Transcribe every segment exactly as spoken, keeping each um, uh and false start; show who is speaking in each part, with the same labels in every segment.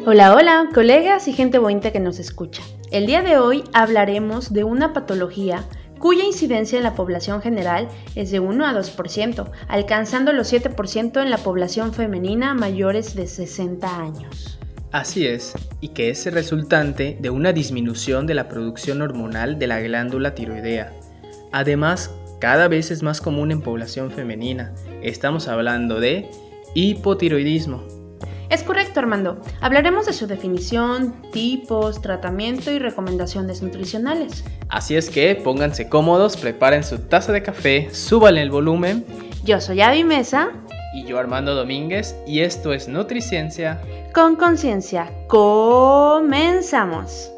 Speaker 1: Hola, hola, colegas y gente bonita que nos escucha. El día de hoy hablaremos de una patología cuya incidencia en la población general es de uno a dos por ciento, alcanzando los siete por ciento en la población femenina mayores de sesenta años.
Speaker 2: Así es, y que es el resultante de una disminución de la producción hormonal de la glándula tiroidea. Además, cada vez es más común en población femenina. Estamos hablando de hipotiroidismo.
Speaker 1: Es correcto, Armando. Hablaremos de su definición, tipos, tratamiento y recomendaciones nutricionales.
Speaker 2: Así es que pónganse cómodos, preparen su taza de café, súbanle el volumen.
Speaker 1: Yo soy Abby Mesa.
Speaker 2: Y yo Armando Domínguez, y esto es Nutriciencia
Speaker 1: con Conciencia. ¡Comenzamos!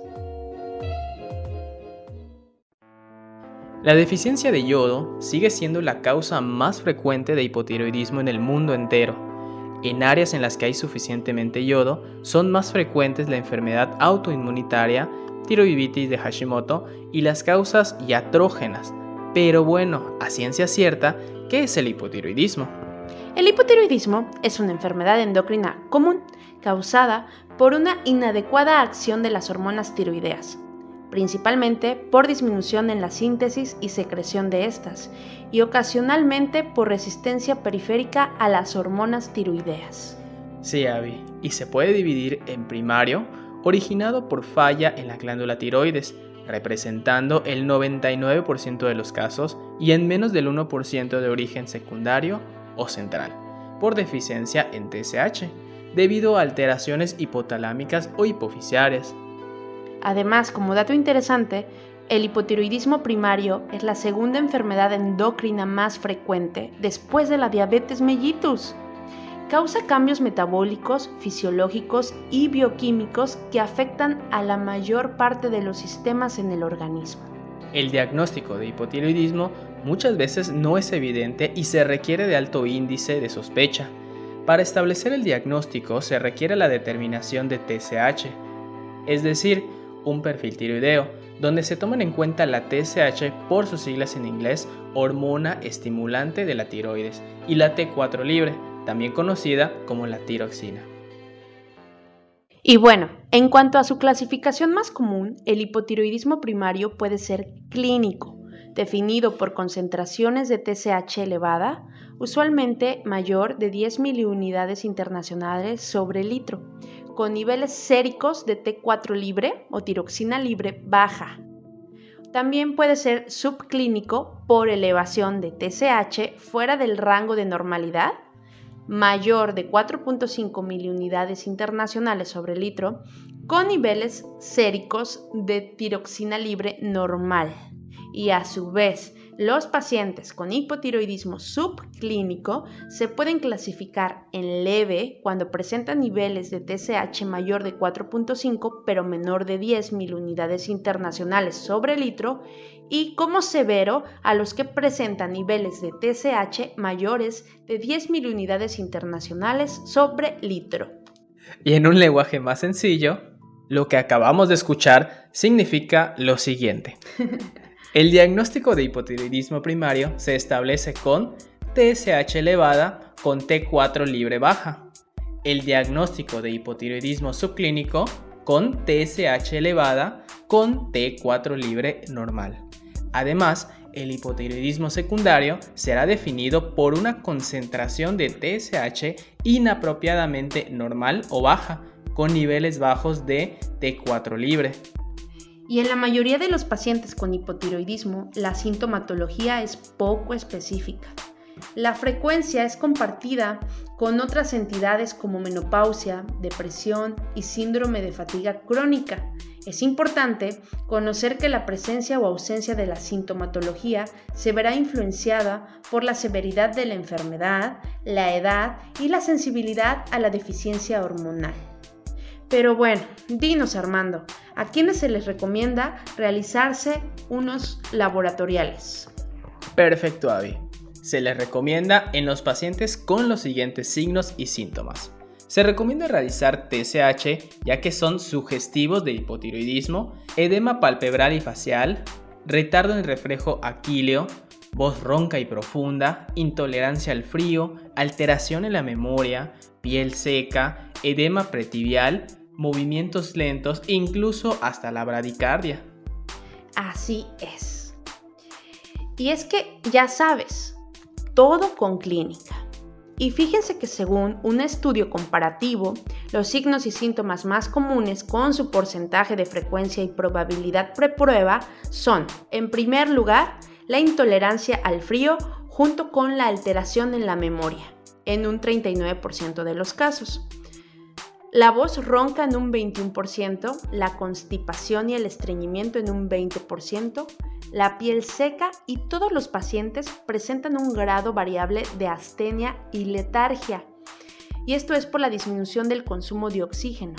Speaker 2: La deficiencia de yodo sigue siendo la causa más frecuente de hipotiroidismo en el mundo entero. En áreas en las que hay suficientemente yodo, son más frecuentes la enfermedad autoinmunitaria, tiroiditis de Hashimoto y las causas iatrógenas. Pero bueno, a ciencia cierta, ¿qué es el hipotiroidismo?
Speaker 1: El hipotiroidismo es una enfermedad endocrina común causada por una inadecuada acción de las hormonas tiroideas, principalmente por disminución en la síntesis y secreción de estas, y ocasionalmente por resistencia periférica a las hormonas tiroideas.
Speaker 2: Sí, Abby, y se puede dividir en primario, originado por falla en la glándula tiroides, representando el noventa y nueve por ciento de los casos, y en menos del uno por ciento de origen secundario o central, por deficiencia en T S H, debido a alteraciones hipotalámicas o hipofisiarias.
Speaker 1: Además, como dato interesante, el hipotiroidismo primario es la segunda enfermedad endocrina más frecuente después de la diabetes mellitus. Causa cambios metabólicos, fisiológicos y bioquímicos que afectan a la mayor parte de los sistemas en el organismo.
Speaker 2: El diagnóstico de hipotiroidismo muchas veces no es evidente y se requiere de alto índice de sospecha. Para establecer el diagnóstico se requiere la determinación de T S H, es decir, un perfil tiroideo, donde se toman en cuenta la T S H por sus siglas en inglés, hormona estimulante de la tiroides, y la T cuatro libre, también conocida como la tiroxina.
Speaker 1: Y bueno, en cuanto a su clasificación más común, el hipotiroidismo primario puede ser clínico, definido por concentraciones de T S H elevada, usualmente mayor de diez miliunidades internacionales sobre litro, con niveles séricos de T cuatro libre o tiroxina libre baja. También puede ser subclínico por elevación de T S H fuera del rango de normalidad, mayor de cuatro punto cinco miliunidades internacionales sobre litro, con niveles séricos de tiroxina libre normal. Y a su vez, los pacientes con hipotiroidismo subclínico se pueden clasificar en leve cuando presentan niveles de T S H mayor de cuatro punto cinco pero menor de diez miliunidades internacionales sobre litro, y como severo a los que presentan niveles de T S H mayores de diez miliunidades internacionales sobre litro.
Speaker 2: Y en un lenguaje más sencillo, lo que acabamos de escuchar significa lo siguiente. El diagnóstico de hipotiroidismo primario se establece con T S H elevada con T cuatro libre baja. El diagnóstico de hipotiroidismo subclínico con T S H elevada con T cuatro libre normal. Además, el hipotiroidismo secundario será definido por una concentración de T S H inapropiadamente normal o baja, con niveles bajos de T cuatro libre.
Speaker 1: Y en la mayoría de los pacientes con hipotiroidismo, la sintomatología es poco específica. La frecuencia es compartida con otras entidades como menopausia, depresión y síndrome de fatiga crónica. Es importante conocer que la presencia o ausencia de la sintomatología se verá influenciada por la severidad de la enfermedad, la edad y la sensibilidad a la deficiencia hormonal. Pero bueno, dinos Armando, ¿a quiénes se les recomienda realizarse unos laboratoriales?
Speaker 2: Perfecto, Abby. Se les recomienda en los pacientes con los siguientes signos y síntomas. Se recomienda realizar T S H ya que son sugestivos de hipotiroidismo, edema palpebral y facial, retardo en reflejo aquíleo, voz ronca y profunda, intolerancia al frío, alteración en la memoria, piel seca, edema pretibial, movimientos lentos, incluso hasta la bradicardia.
Speaker 1: Así es. Y es que ya sabes, todo con clínica. Y fíjense que según un estudio comparativo, los signos y síntomas más comunes con su porcentaje de frecuencia y probabilidad preprueba son, en primer lugar, la intolerancia al frío junto con la alteración en la memoria, en un treinta y nueve por ciento de los casos. La voz ronca en un veintiuno por ciento, la constipación y el estreñimiento en un veinte por ciento, la piel seca y todos los pacientes presentan un grado variable de astenia y letargia. Y esto es por la disminución del consumo de oxígeno.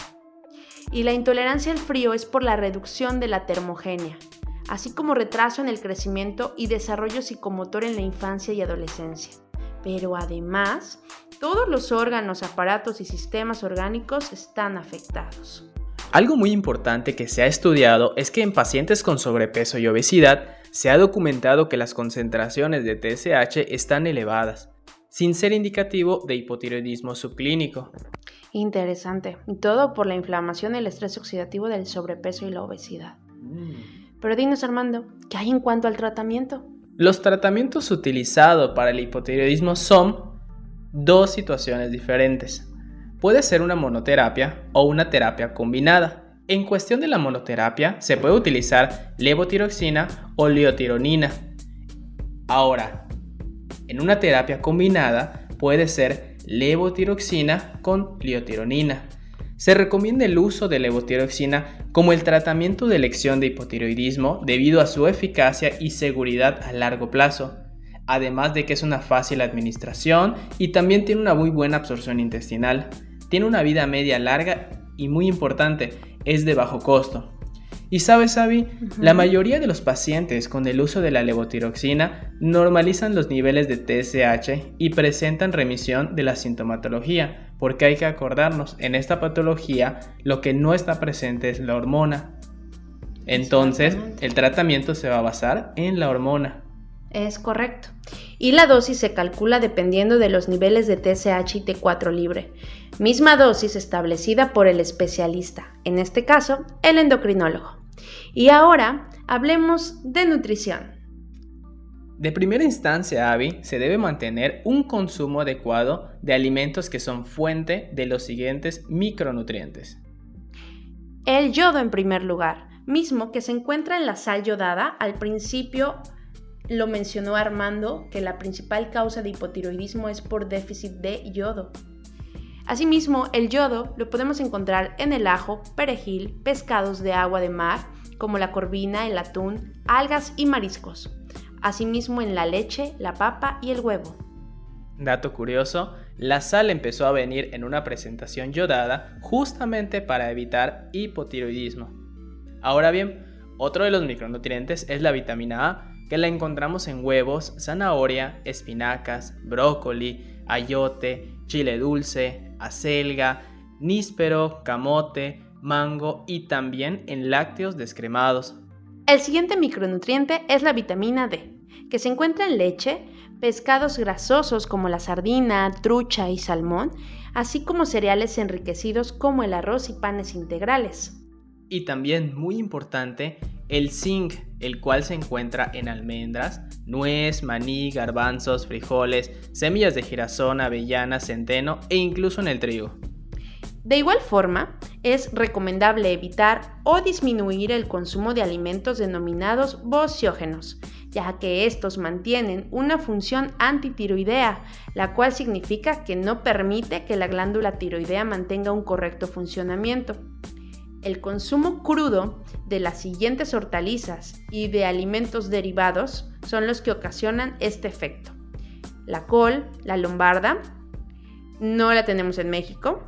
Speaker 1: Y la intolerancia al frío es por la reducción de la termogenia, así como retraso en el crecimiento y desarrollo psicomotor en la infancia y adolescencia. Pero además, todos los órganos, aparatos y sistemas orgánicos están afectados.
Speaker 2: Algo muy importante que se ha estudiado es que en pacientes con sobrepeso y obesidad se ha documentado que las concentraciones de T S H están elevadas, sin ser indicativo de hipotiroidismo subclínico.
Speaker 1: Interesante, y todo por la inflamación y el estrés oxidativo del sobrepeso y la obesidad. Mm. Pero dinos, Armando, ¿qué hay en cuanto al tratamiento?
Speaker 2: Los tratamientos utilizados para el hipotiroidismo son dos situaciones diferentes. Puede ser una monoterapia o una terapia combinada. En cuestión de la monoterapia, se puede utilizar levotiroxina o liotironina. Ahora, en una terapia combinada puede ser levotiroxina con liotironina. Se recomienda el uso de levotiroxina como el tratamiento de elección de hipotiroidismo debido a su eficacia y seguridad a largo plazo, además de que es una fácil administración y también tiene una muy buena absorción intestinal. Tiene una vida media larga y muy importante, es de bajo costo. Y sabes, Abby, uh-huh. La mayoría de los pacientes con el uso de la levotiroxina normalizan los niveles de T S H y presentan remisión de la sintomatología, porque hay que acordarnos, en esta patología lo que no está presente es la hormona. Entonces, el tratamiento se va a basar en la hormona.
Speaker 1: Es correcto. Y la dosis se calcula dependiendo de los niveles de T S H y T cuatro libre. Misma dosis establecida por el especialista, en este caso, el endocrinólogo. Y ahora, hablemos de nutrición.
Speaker 2: De primera instancia, Abby, se debe mantener un consumo adecuado de alimentos que son fuente de los siguientes micronutrientes.
Speaker 1: El yodo en primer lugar, mismo que se encuentra en la sal yodada. Al principio lo mencionó Armando, que la principal causa de hipotiroidismo es por déficit de yodo. Asimismo, el yodo lo podemos encontrar en el ajo, perejil, pescados de agua de mar, como la corvina, el atún, algas y mariscos. Asimismo, en la leche, la papa y el huevo.
Speaker 2: Dato curioso, la sal empezó a venir en una presentación yodada justamente para evitar hipotiroidismo. Ahora bien, otro de los micronutrientes es la vitamina A, que la encontramos en huevos, zanahoria, espinacas, brócoli, ayote, chile dulce, acelga, níspero, camote, mango y también en lácteos descremados.
Speaker 1: El siguiente micronutriente es la vitamina D, que se encuentra en leche, pescados grasosos como la sardina, trucha y salmón, así como cereales enriquecidos como el arroz y panes integrales.
Speaker 2: Y también, muy importante, el zinc, el cual se encuentra en almendras, nuez, maní, garbanzos, frijoles, semillas de girasol, avellana, centeno e incluso en el trigo.
Speaker 1: De igual forma, es recomendable evitar o disminuir el consumo de alimentos denominados bociógenos, ya que estos mantienen una función antitiroidea, la cual significa que no permite que la glándula tiroidea mantenga un correcto funcionamiento. El consumo crudo de las siguientes hortalizas y de alimentos derivados son los que ocasionan este efecto. La col, la lombarda, no la tenemos en México,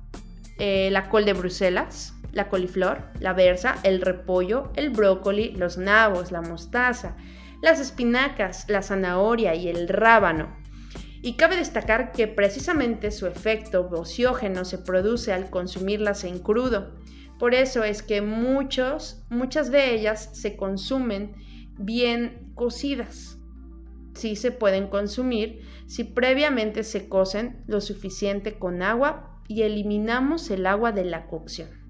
Speaker 1: eh, la col de Bruselas, la coliflor, la berza, el repollo, el brócoli, los nabos, la mostaza, las espinacas, la zanahoria y el rábano. Y cabe destacar que precisamente su efecto bociógeno se produce al consumirlas en crudo. Por eso es que muchos, muchas de ellas se consumen bien cocidas. Sí se pueden consumir si previamente se cocen lo suficiente con agua y eliminamos el agua de la cocción.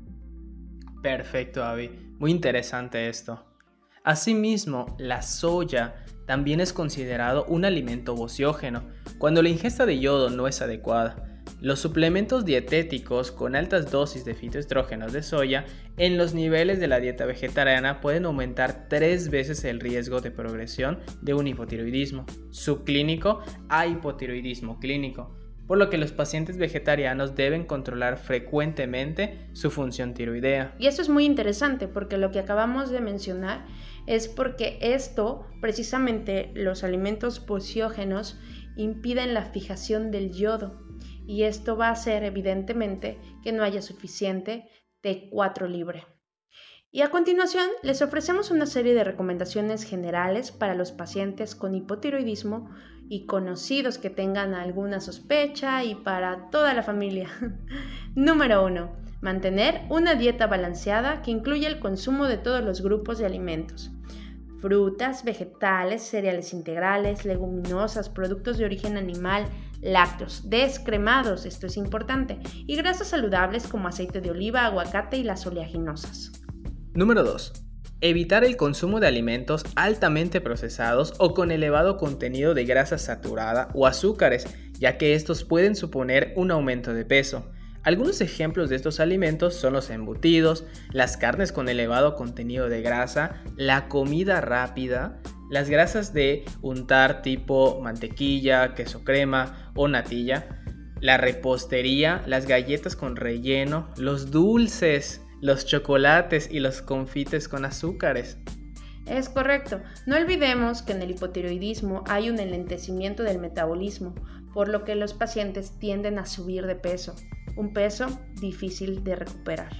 Speaker 2: Perfecto, Abby. Muy interesante esto. Asimismo, la soya también es considerado un alimento bociógeno cuando la ingesta de yodo no es adecuada. Los suplementos dietéticos con altas dosis de fitoestrógenos de soya en los niveles de la dieta vegetariana pueden aumentar tres veces el riesgo de progresión de un hipotiroidismo subclínico a hipotiroidismo clínico, por lo que los pacientes vegetarianos deben controlar frecuentemente su función tiroidea.
Speaker 1: Y esto es muy interesante porque lo que acabamos de mencionar es porque esto, precisamente los alimentos bociógenos, impiden la fijación del yodo. Y esto va a hacer evidentemente que no haya suficiente T cuatro libre. Y a continuación les ofrecemos una serie de recomendaciones generales para los pacientes con hipotiroidismo y conocidos que tengan alguna sospecha y para toda la familia. Número uno. Mantener una dieta balanceada que incluya el consumo de todos los grupos de alimentos. Frutas, vegetales, cereales integrales, leguminosas, productos de origen animal, lácteos, descremados, esto es importante, y grasas saludables como aceite de oliva, aguacate y las oleaginosas.
Speaker 2: Número dos. Evitar el consumo de alimentos altamente procesados o con elevado contenido de grasa saturada o azúcares, ya que estos pueden suponer un aumento de peso. Algunos ejemplos de estos alimentos son los embutidos, las carnes con elevado contenido de grasa, la comida rápida, las grasas de untar tipo mantequilla, queso crema o natilla, la repostería, las galletas con relleno, los dulces, los chocolates y los confites con azúcares.
Speaker 1: Es correcto. No olvidemos que en el hipotiroidismo hay un enlentecimiento del metabolismo, por lo que los pacientes tienden a subir de peso, un peso difícil de recuperar.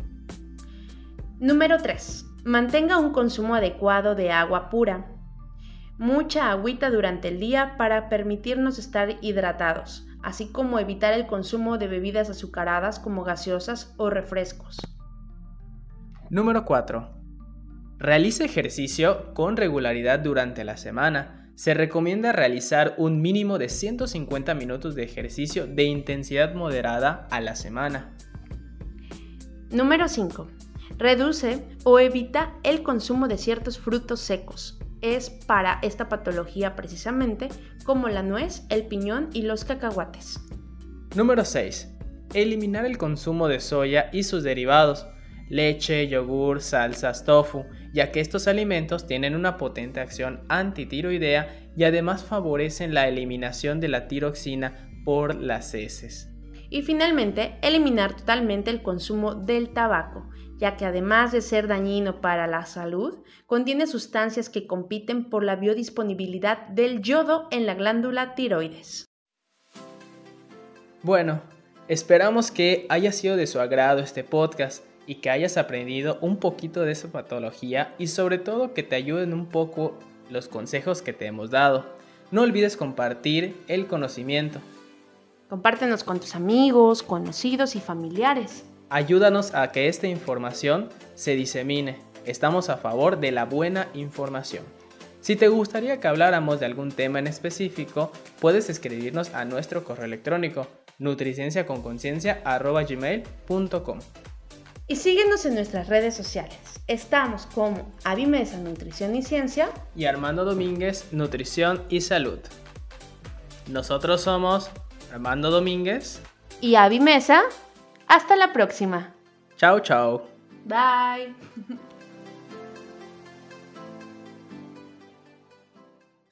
Speaker 1: Número tres. Mantenga un consumo adecuado de agua pura. Mucha agüita durante el día para permitirnos estar hidratados, así como evitar el consumo de bebidas azucaradas como gaseosas o refrescos.
Speaker 2: Número cuatro. Realice ejercicio con regularidad durante la semana. Se recomienda realizar un mínimo de ciento cincuenta minutos de ejercicio de intensidad moderada a la semana.
Speaker 1: Número cinco. Reduce o evita el consumo de ciertos frutos secos. Es para esta patología precisamente como la nuez, el piñón y los cacahuates.
Speaker 2: Número seis. Eliminar el consumo de soya y sus derivados. Leche, yogur, salsas, tofu, ya que estos alimentos tienen una potente acción antitiroidea y además favorecen la eliminación de la tiroxina por las heces.
Speaker 1: Y finalmente, eliminar totalmente el consumo del tabaco, ya que además de ser dañino para la salud, contiene sustancias que compiten por la biodisponibilidad del yodo en la glándula tiroides.
Speaker 2: Bueno, esperamos que haya sido de su agrado este podcast y que hayas aprendido un poquito de su patología y sobre todo que te ayuden un poco los consejos que te hemos dado. No olvides compartir el conocimiento.
Speaker 1: Compártenos con tus amigos, conocidos y familiares.
Speaker 2: Ayúdanos a que esta información se disemine. Estamos a favor de la buena información. Si te gustaría que habláramos de algún tema en específico, puedes escribirnos a nuestro correo electrónico nutricienciaconconciencia arroba gmail punto com.
Speaker 1: Y síguenos en nuestras redes sociales. Estamos como Abby Mesa Nutrición y Ciencia
Speaker 2: y Armando Domínguez Nutrición y Salud. Nosotros somos Armando Domínguez
Speaker 1: y Abby Mesa. Hasta la próxima.
Speaker 2: Chao, chao.
Speaker 1: Bye.